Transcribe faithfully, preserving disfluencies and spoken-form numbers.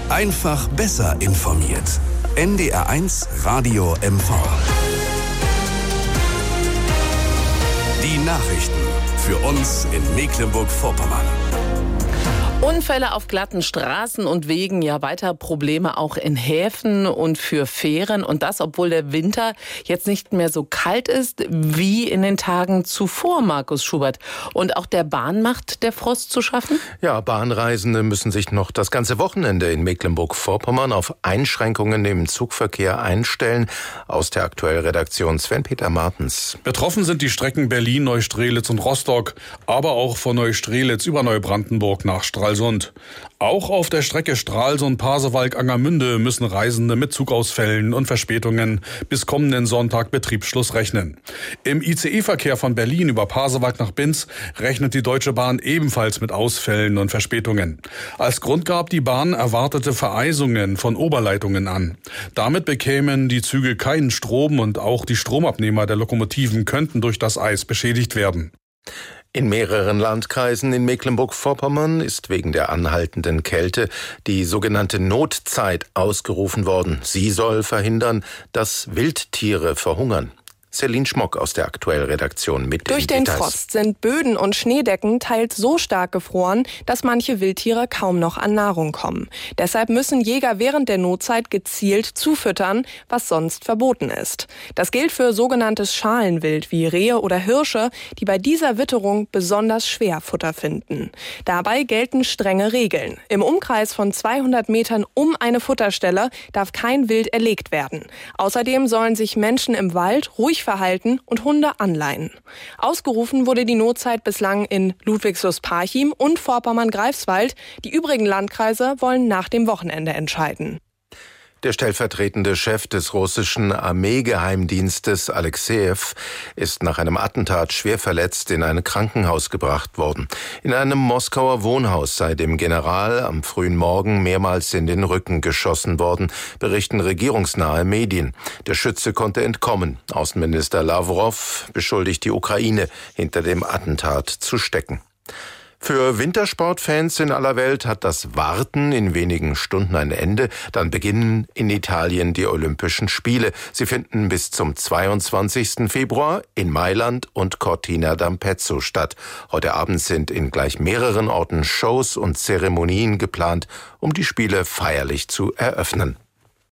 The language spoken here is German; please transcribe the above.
Einfach besser informiert. N D R eins Radio M V. Die Nachrichten für uns in Mecklenburg-Vorpommern. Unfälle auf glatten Straßen und Wegen, ja weiter Probleme auch in Häfen und für Fähren. Und das, obwohl der Winter jetzt nicht mehr so kalt ist wie in den Tagen zuvor, Markus Schubert. Und auch der Bahn macht der Frost zu schaffen? Ja, Bahnreisende müssen sich noch das ganze Wochenende in Mecklenburg-Vorpommern auf Einschränkungen im Zugverkehr einstellen. Aus der aktuellen Redaktion Sven-Peter Martens. Betroffen sind die Strecken Berlin, Neustrelitz und Rostock, aber auch von Neustrelitz über Neubrandenburg nach Stralsund. Auch auf der Strecke Stralsund-Pasewalk-Angermünde müssen Reisende mit Zugausfällen und Verspätungen bis kommenden Sonntag Betriebsschluss rechnen. Im I C E-Verkehr von Berlin über Pasewalk nach Binz rechnet die Deutsche Bahn ebenfalls mit Ausfällen und Verspätungen. Als Grund gab die Bahn erwartete Vereisungen von Oberleitungen an. Damit bekämen die Züge keinen Strom und auch die Stromabnehmer der Lokomotiven könnten durch das Eis beschädigt werden. In mehreren Landkreisen in Mecklenburg-Vorpommern ist wegen der anhaltenden Kälte die sogenannte Notzeit ausgerufen worden. Sie soll verhindern, dass Wildtiere verhungern. Celine Schmock aus der aktuellen Redaktion mit Durch den Details. Frost sind Böden und Schneedecken teils so stark gefroren, dass manche Wildtiere kaum noch an Nahrung kommen. Deshalb müssen Jäger während der Notzeit gezielt zufüttern, was sonst verboten ist. Das gilt für sogenanntes Schalenwild wie Rehe oder Hirsche, die bei dieser Witterung besonders schwer Futter finden. Dabei gelten strenge Regeln. Im Umkreis von zweihundert Metern um eine Futterstelle darf kein Wild erlegt werden. Außerdem sollen sich Menschen im Wald ruhig verhalten und Hunde anleihen. Ausgerufen wurde die Notzeit bislang in Ludwigslust-Parchim und Vorpommern-Greifswald. Die übrigen Landkreise wollen nach dem Wochenende entscheiden. Der stellvertretende Chef des russischen Armeegeheimdienstes Alexejew ist nach einem Attentat schwer verletzt in ein Krankenhaus gebracht worden. In einem Moskauer Wohnhaus sei dem General am frühen Morgen mehrmals in den Rücken geschossen worden, berichten regierungsnahe Medien. Der Schütze konnte entkommen. Außenminister Lawrow beschuldigt die Ukraine, hinter dem Attentat zu stecken. Für Wintersportfans in aller Welt hat das Warten in wenigen Stunden ein Ende. Dann beginnen in Italien die Olympischen Spiele. Sie finden bis zum zweiundzwanzigsten Februar in Mailand und Cortina d'Ampezzo statt. Heute Abend sind in gleich mehreren Orten Shows und Zeremonien geplant, um die Spiele feierlich zu eröffnen.